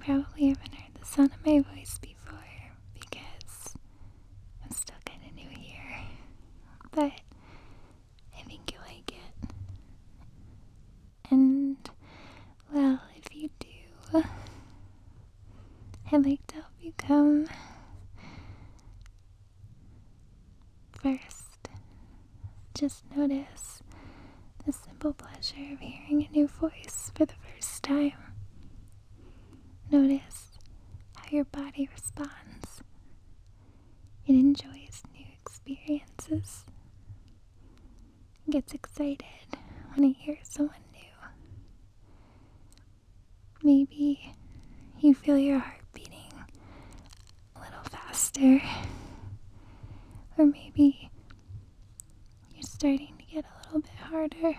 probably haven't heard the sound of my voice before because I'm still kind of new here, but I think you'll like it. And, well, if you do, I'd like to help you come. First, just notice the simple pleasure of hearing a new voice for the first time. Notice how your body responds. It enjoys new experiences. It gets excited when it hears someone new. Maybe you feel your heart beating a little faster. Or maybe you're starting to get a little bit harder.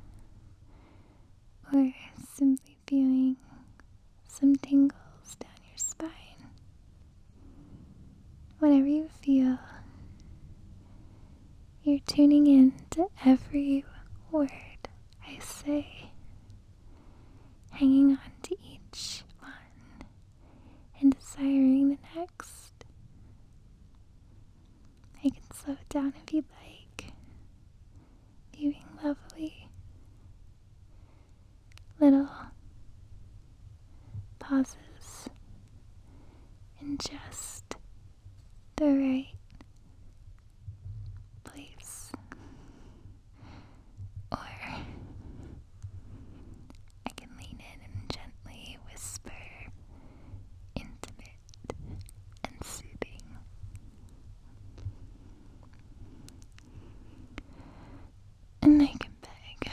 Or simply feeling some tingles down your spine. Whatever you feel, you're tuning in to every word I say, hanging on to each one and desiring the next. I can slow it down if you'd like, leaving lovely little pauses in just the right place. Or I can lean in and gently whisper, intimate and soothing. And I can beg.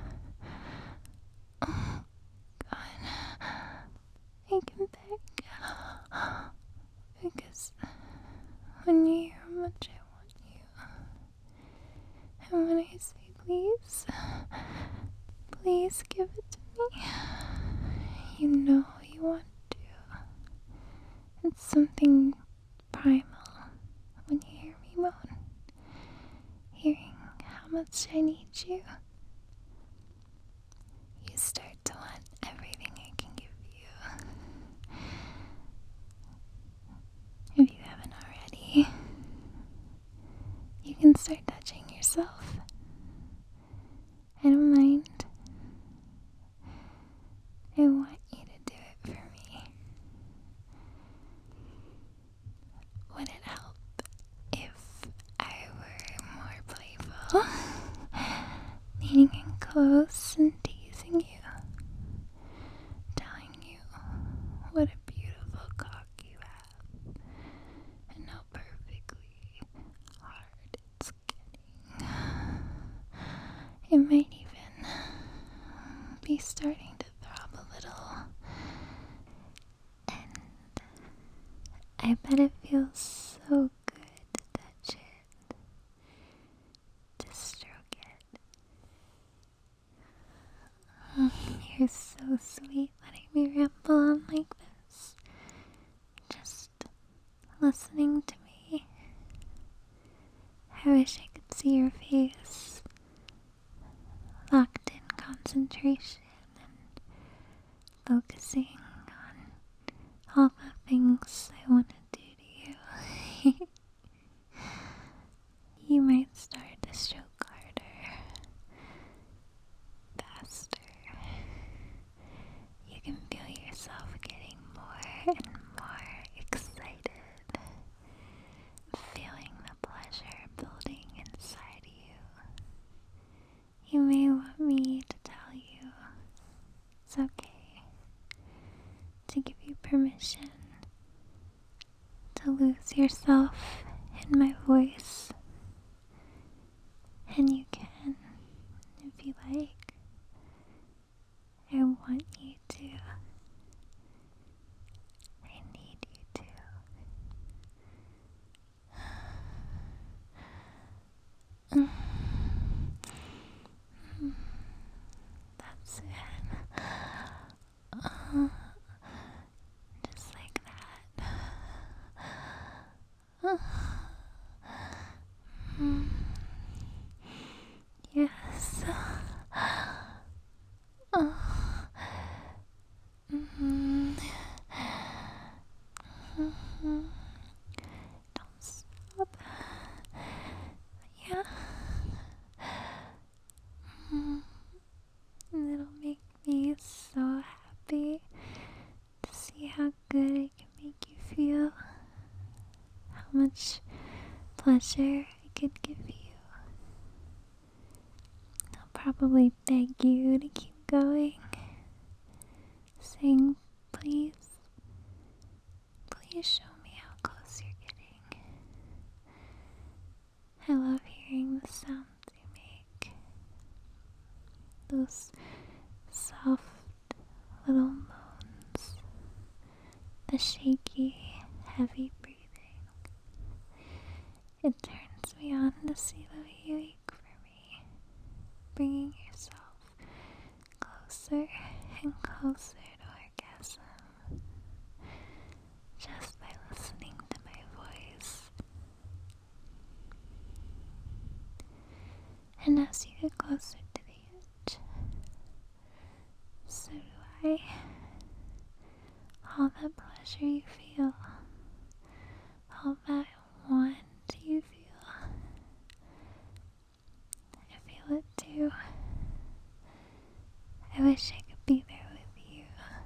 Oh, God. I can beg. Because when you hear how much I want you, and when I say please, please give it to me, you know you want to. It's something primal when you hear me moan, hearing how much I need you. You start to want everything I can give you. If you haven't already, you can start touching yourself. I don't mind. I want you to do it for me. Would it help if I were more playful? Leaning in close and teasing you, telling you what a beautiful cock you have, and how perfectly hard it's getting. It might even be starting to throb a little. And I bet it feels so good to touch it, to stroke it. You're so sweet letting me ramble on like this. Just listening to me. I wish I could see your face, locked in concentration and focusing on all the things I want to do to you. You might start to stroke harder, faster. You can feel yourself getting more and more excited, feeling the pleasure building inside you. You may want me to tell you it's okay, to give you permission to lose yourself in my voice. And you can, if you like. I want you to. I need you to. That's it. Just like that. Yes. so happy to see how good I can make you feel, how much pleasure I could give you. I'll probably beg you to keep going, saying, please, please show me how close you're getting. I love hearing the sounds you make, those soft little moans, the shaky, heavy breathing. It turns me on to see the way you ache for me, bringing yourself closer and closer to orgasm, just by listening to my voice. And as you get closer to the edge, so do I. All that pleasure you feel, all that want you feel, I feel it too. I wish I could be there with you,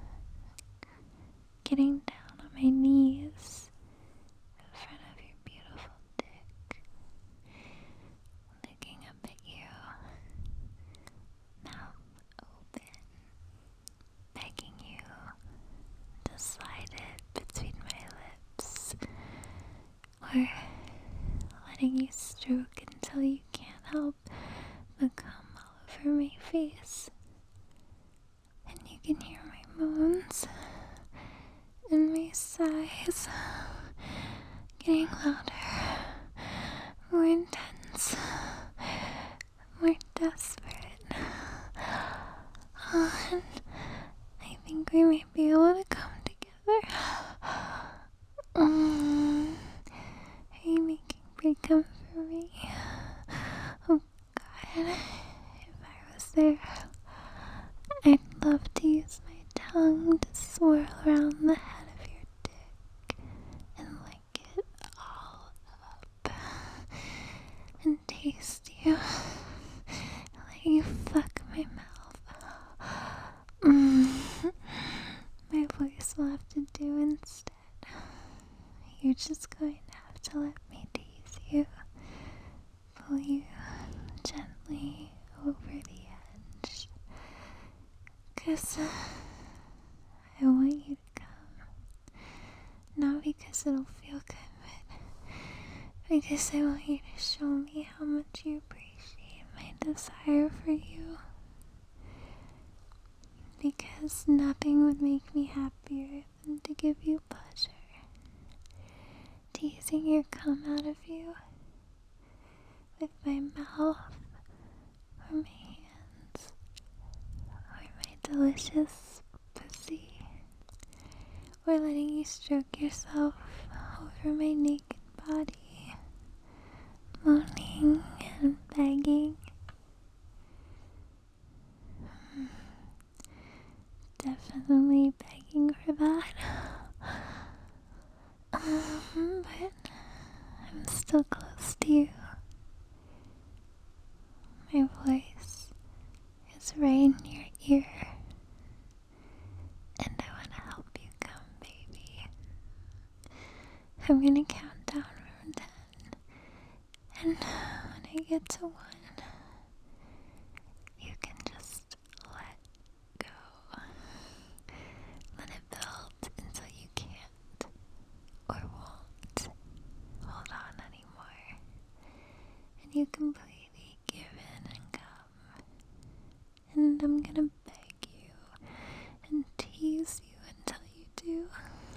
getting down on my knees in front of your beautiful dick, looking up at you, mouth open, begging you to slide it between my lips, or letting you stroke until you can't help but come all over my face. And you can hear my moans and my sighs getting louder, more intense, more desperate. And I think we might be able to come together. Are you making breakup for me? Oh God, if I was there, I'd love to use my tongue to swirl around the head of your dick and lick it all up and taste you, let you fuck my mouth. My voice will have to do instead. You're just going to have to let me tease you, pull you gently over the edge, 'cause I want you to come, not because it'll feel good, but because I want you to show me how much you appreciate my desire for you. Because nothing would make me happier than to give you pleasure, teasing your cum out of you with my mouth, or my hands, or my delicious pussy, or letting you stroke yourself over my naked body, moaning and begging. Definitely begging for that. But I'm still close to you. My voice is right in your ear, and I want to help you come, baby. I'm gonna count down from 10, and when I get to 1, you can just let go. Let it build until you can't or won't hold on anymore, and you completely give in and come. And I'm gonna beg you and tease you until you do.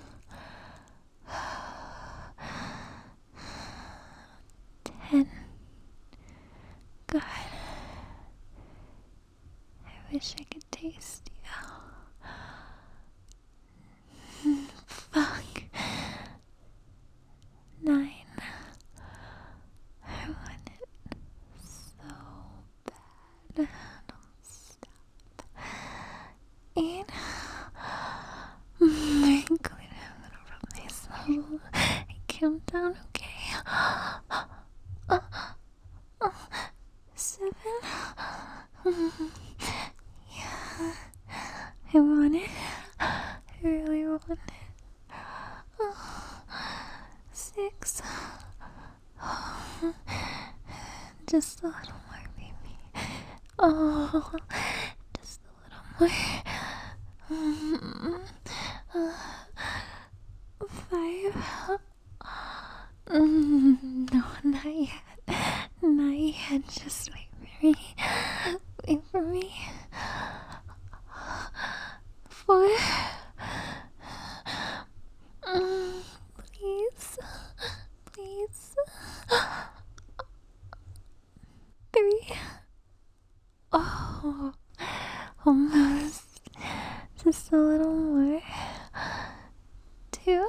10. God, I wish I could taste you. Fuck. 9. I want it so bad. Don't stop. 8. Very good. I'm gonna rub myself. I count down, okay? 7. Yeah. 4, 5. No, not yet. Not yet. Just wait for me. Wait for me. 4. Please. Please. 3. Oh, almost. Just a little more. 2.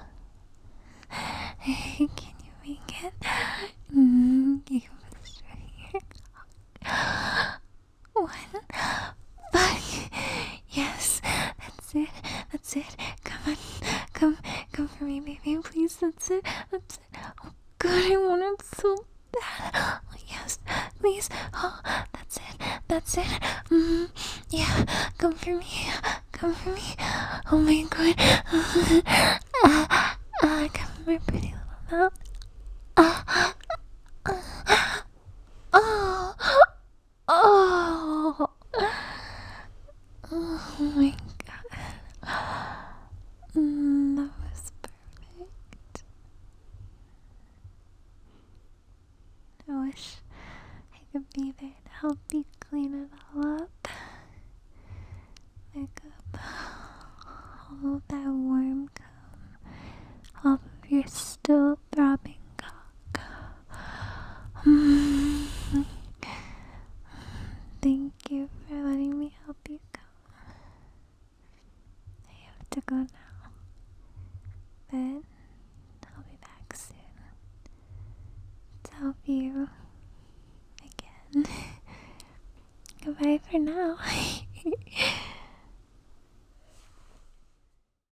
Can you make it? You push right here. 1. Fuck. Yes, that's it. That's it. Come on. Come for me, baby. Please, that's it. That's it. Oh, God, I want it so bad. Oh, yes, please. Oh, that's it. That's it. Yeah, come for me. Come for me. Oh my God. Come for my pretty little mouth. Oh, oh, oh my God. That was perfect. I wish I could be there to help you clean it all up. Pick up all of that warm cum off of your still throbbing cock. Thank you for letting me help you come. I have to go now, but I'll be back soon to help you again. Goodbye for now.